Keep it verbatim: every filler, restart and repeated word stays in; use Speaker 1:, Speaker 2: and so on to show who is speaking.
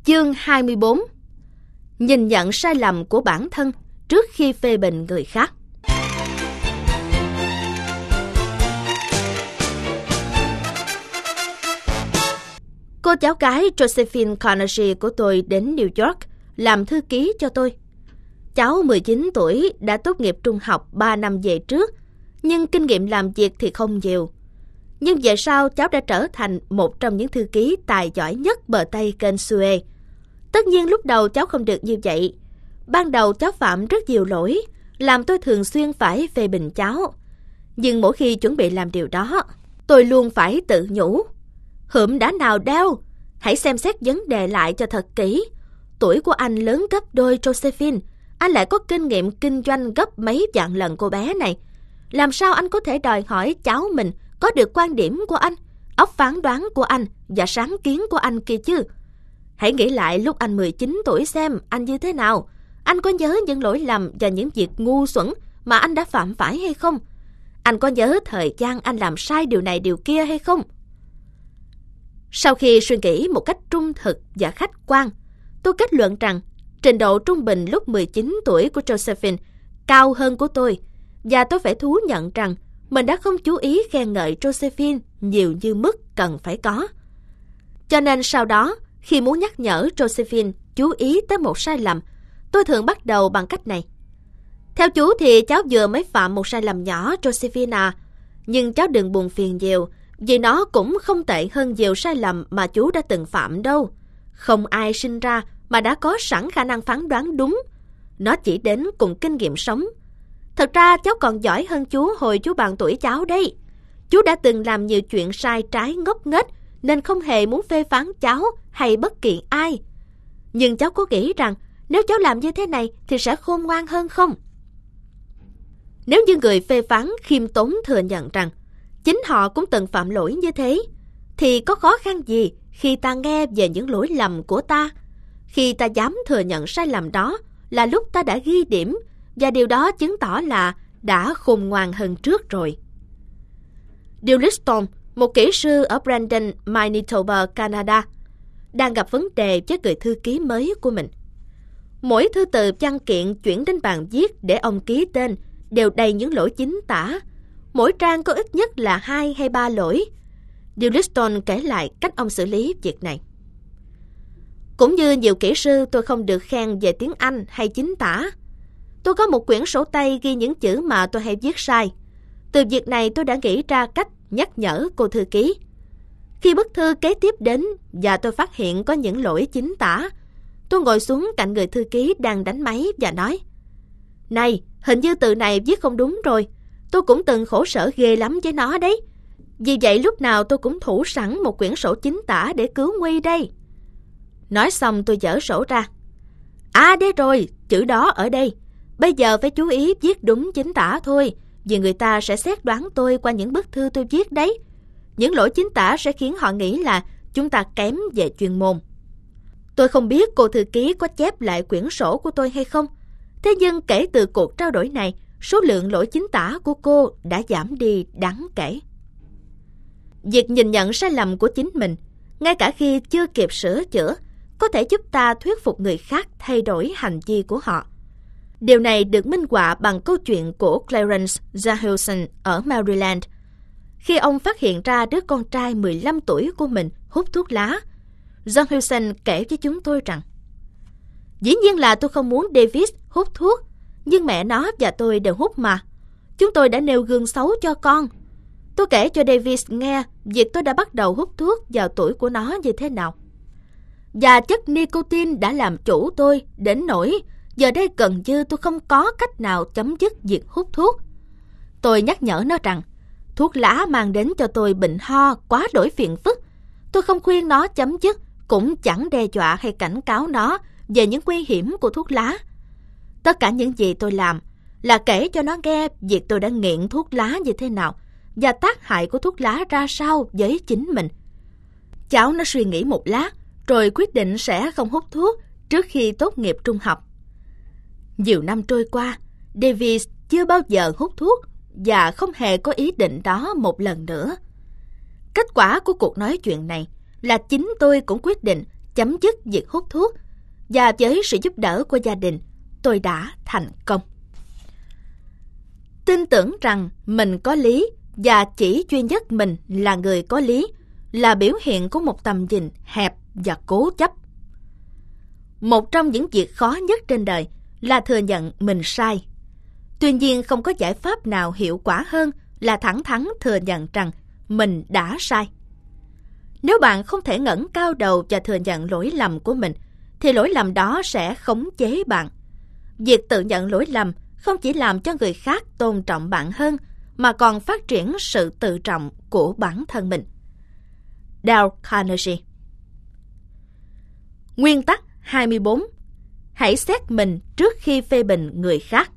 Speaker 1: Chương hai mươi bốn. Nhìn nhận sai lầm của bản thân trước khi phê bình người khác. Cô cháu gái Josephine Carnegie của tôi đến New York làm thư ký cho tôi. Cháu mười chín tuổi đã tốt nghiệp trung học ba năm về trước, nhưng kinh nghiệm làm việc thì không nhiều. Nhưng về sau cháu đã trở thành một trong những thư ký tài giỏi nhất bờ Tây kênh Suez. Tất nhiên lúc đầu cháu không được như vậy. Ban đầu cháu phạm rất nhiều lỗi, làm tôi thường xuyên phải phê bình cháu. Nhưng mỗi khi chuẩn bị làm điều đó, tôi luôn phải tự nhủ. Hụm đã nào đeo, hãy xem xét vấn đề lại cho thật kỹ. Tuổi của anh lớn gấp đôi Josephine, anh lại có kinh nghiệm kinh doanh gấp mấy vạn lần cô bé này. Làm sao anh có thể đòi hỏi cháu mình có được quan điểm của anh, óc phán đoán của anh và sáng kiến của anh kia chứ? Hãy nghĩ lại lúc anh mười chín tuổi xem anh như thế nào. Anh có nhớ những lỗi lầm và những việc ngu xuẩn mà anh đã phạm phải hay không? Anh có nhớ thời gian anh làm sai điều này điều kia hay không? Sau khi suy nghĩ một cách trung thực và khách quan, tôi kết luận rằng trình độ trung bình lúc mười chín tuổi của Josephine cao hơn của tôi, và tôi phải thú nhận rằng mình đã không chú ý khen ngợi Josephine nhiều như mức cần phải có. Cho nên sau đó, khi muốn nhắc nhở Josephine chú ý tới một sai lầm, tôi thường bắt đầu bằng cách này. Theo chú thì cháu vừa mới phạm một sai lầm nhỏ, Josephine à. Nhưng cháu đừng buồn phiền nhiều, vì nó cũng không tệ hơn nhiều sai lầm mà chú đã từng phạm đâu. Không ai sinh ra mà đã có sẵn khả năng phán đoán đúng. Nó chỉ đến cùng kinh nghiệm sống. Thật ra cháu còn giỏi hơn chú hồi chú bằng tuổi cháu đấy. Chú đã từng làm nhiều chuyện sai trái ngốc nghếch, nên không hề muốn phê phán cháu hay bất kỳ ai. Nhưng cháu có nghĩ rằng nếu cháu làm như thế này thì sẽ khôn ngoan hơn không? Nếu như người phê phán khiêm tốn thừa nhận rằng chính họ cũng từng phạm lỗi như thế, thì có khó khăn gì khi ta nghe về những lỗi lầm của ta? Khi ta dám thừa nhận sai lầm đó là lúc ta đã ghi điểm, và điều đó chứng tỏ là đã khôn ngoan hơn trước rồi. Bill Liston, một kỹ sư ở Brandon, Manitoba, Canada, đang gặp vấn đề với người thư ký mới của mình. Mỗi thư từ văn kiện chuyển đến bàn viết để ông ký tên đều đầy những lỗi chính tả. Mỗi trang có ít nhất là hai hay ba lỗi. Bill Liston kể lại cách ông xử lý việc này. Cũng như nhiều kỹ sư, tôi không được khen về tiếng Anh hay chính tả. Tôi có một quyển sổ tay ghi những chữ mà tôi hay viết sai. Từ việc này tôi đã nghĩ ra cách nhắc nhở cô thư ký. Khi bức thư kế tiếp đến và tôi phát hiện có những lỗi chính tả, tôi ngồi xuống cạnh người thư ký đang đánh máy và nói: Này, hình như từ này viết không đúng rồi. Tôi cũng từng khổ sở ghê lắm với nó đấy. Vì vậy lúc nào tôi cũng thủ sẵn một quyển sổ chính tả để cứu nguy đây. Nói xong tôi dở sổ ra. À đây rồi, chữ đó ở đây. Bây giờ phải chú ý viết đúng chính tả thôi, vì người ta sẽ xét đoán tôi qua những bức thư tôi viết đấy. Những lỗi chính tả sẽ khiến họ nghĩ là chúng ta kém về chuyên môn. Tôi không biết cô thư ký có chép lại quyển sổ của tôi hay không. Thế nhưng kể từ cuộc trao đổi này, số lượng lỗi chính tả của cô đã giảm đi đáng kể. Việc nhìn nhận sai lầm của chính mình, ngay cả khi chưa kịp sửa chữa, có thể giúp ta thuyết phục người khác thay đổi hành vi của họ. Điều này được minh họa bằng câu chuyện của Clarence Zahusen ở Maryland. Khi ông phát hiện ra đứa con trai mười lăm tuổi của mình hút thuốc lá, Zahusen kể với chúng tôi rằng: Dĩ nhiên là tôi không muốn David hút thuốc, nhưng mẹ nó và tôi đều hút mà. Chúng tôi đã nêu gương xấu cho con. Tôi kể cho David nghe việc tôi đã bắt đầu hút thuốc vào tuổi của nó như thế nào. Và chất nicotine đã làm chủ tôi đến nỗi giờ đây gần như tôi không có cách nào chấm dứt việc hút thuốc. Tôi nhắc nhở nó rằng thuốc lá mang đến cho tôi bệnh ho quá đổi phiền phức. Tôi không khuyên nó chấm dứt, cũng chẳng đe dọa hay cảnh cáo nó về những nguy hiểm của thuốc lá. Tất cả những gì tôi làm là kể cho nó nghe việc tôi đã nghiện thuốc lá như thế nào và tác hại của thuốc lá ra sao với chính mình. Cháu nó suy nghĩ một lát rồi quyết định sẽ không hút thuốc trước khi tốt nghiệp trung học. Nhiều năm trôi qua, David chưa bao giờ hút thuốc và không hề có ý định đó một lần nữa. Kết quả của cuộc nói chuyện này là chính tôi cũng quyết định chấm dứt việc hút thuốc, và với sự giúp đỡ của gia đình, tôi đã thành công. Tin tưởng rằng mình có lý và chỉ duy nhất mình là người có lý là biểu hiện của một tầm nhìn hẹp và cố chấp. Một trong những việc khó nhất trên đời là thừa nhận mình sai. Tuy nhiên, không có giải pháp nào hiệu quả hơn là thẳng thắn thừa nhận rằng mình đã sai. Nếu bạn không thể ngẩng cao đầu và thừa nhận lỗi lầm của mình, thì lỗi lầm đó sẽ khống chế bạn. Việc tự nhận lỗi lầm không chỉ làm cho người khác tôn trọng bạn hơn, mà còn phát triển sự tự trọng của bản thân mình. Dale Carnegie. Nguyên tắc hai mươi bốn. Hãy xét mình trước khi phê bình người khác.